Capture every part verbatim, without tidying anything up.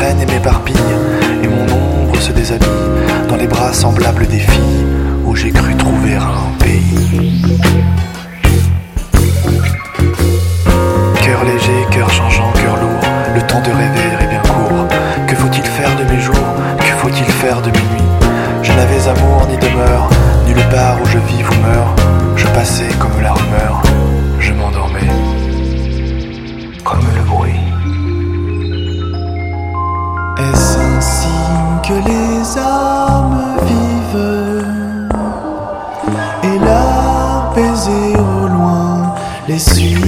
s'emmène et m'éparpille, et mon ombre se déshabille dans les bras semblables des filles où j'ai cru trouver un pays. Cœur léger, cœur changeant, cœur lourd, le temps de rêver est bien court. Que faut-il faire de mes jours? Que faut-il faire de mes nuits? Je n'avais amour ni demeure, nulle part où je vis ou meurs. Je passais comme la rumeur, je m'endormais comme le bruit. Est-ce ainsi que les âmes vivent, et leurs baisers au loin les suivent?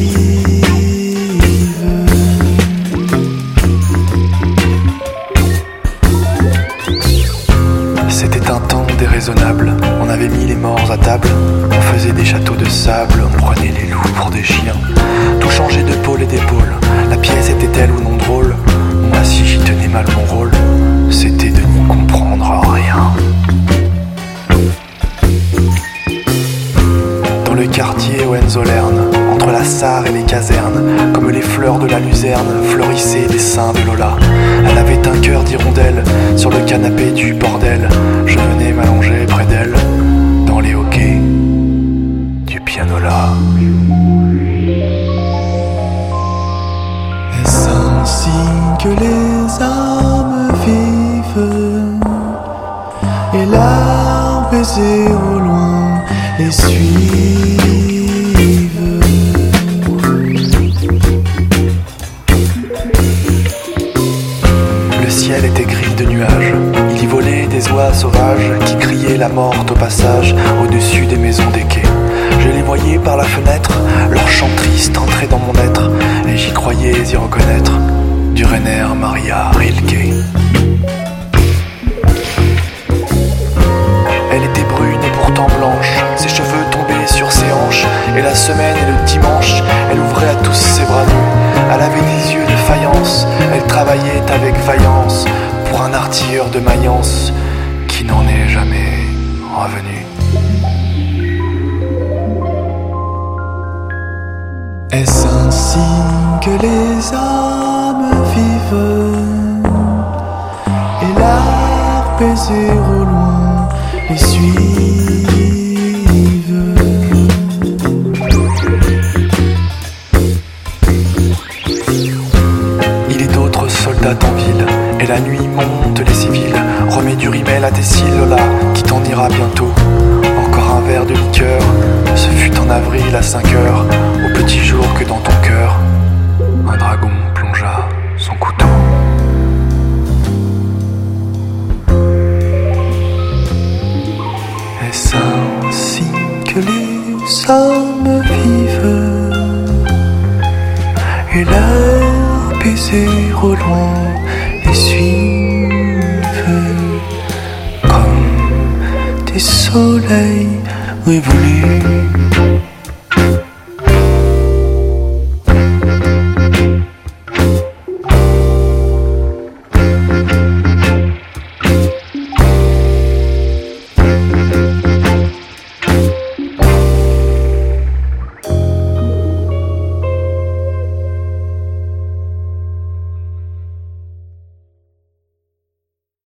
C'était un temps déraisonnable, on avait mis les morts à table, on faisait des châteaux de sable, on prenait les loups pour des chiens. Tout changeait de pôle et d'épaule, la pièce était-elle ou non drôle? Moi si j'y tenais mal mon rôle, c'était de n'y comprendre rien. Dans le quartier Hohenzollern, entre la Sarre et les casernes, comme les fleurs de la luzerne, fleurissaient les seins de Lola. Elle avait un cœur d'hirondelle sur le canapé du bordel. Je venais m'allonger près d'elle, dans les hoquets du pianola. Est-ce ainsi que les âmes vivent, et leurs baisers au loin les suivent? Le ciel était gris de nuages, il y volait des oies sauvages qui criaient la morte au passage au-dessus des maisons des quais. Je les voyais par la fenêtre, leur chant triste entrait dans mon être, et j'y croyais y reconnaître du Rainer Maria Rilke. Elle était brune et pourtant blanche, ses cheveux tombaient sur ses hanches, et la semaine et le dimanche, elle ouvrait à tous ses bras nus. Elle avait des yeux de faïence, elle travaillait avec vaillance pour un artilleur de Mayence qui n'en est jamais revenu. Est-ce ainsi que les âmes vivent, et leurs baisers au loin les suivent? Il est d'autres soldats en ville, et la nuit monte les civils. Remets du rimel à tes cils, Lola, qui t'en ira bientôt. Encore un verre de liqueur, ce fut en avril à cinq heures, au petit jour que dans ton cœur, un dragon plongea son couteau. Est-ce ainsi que les hommes vivent, et leurs baisers au loin les suivent, comme des soleils révolus?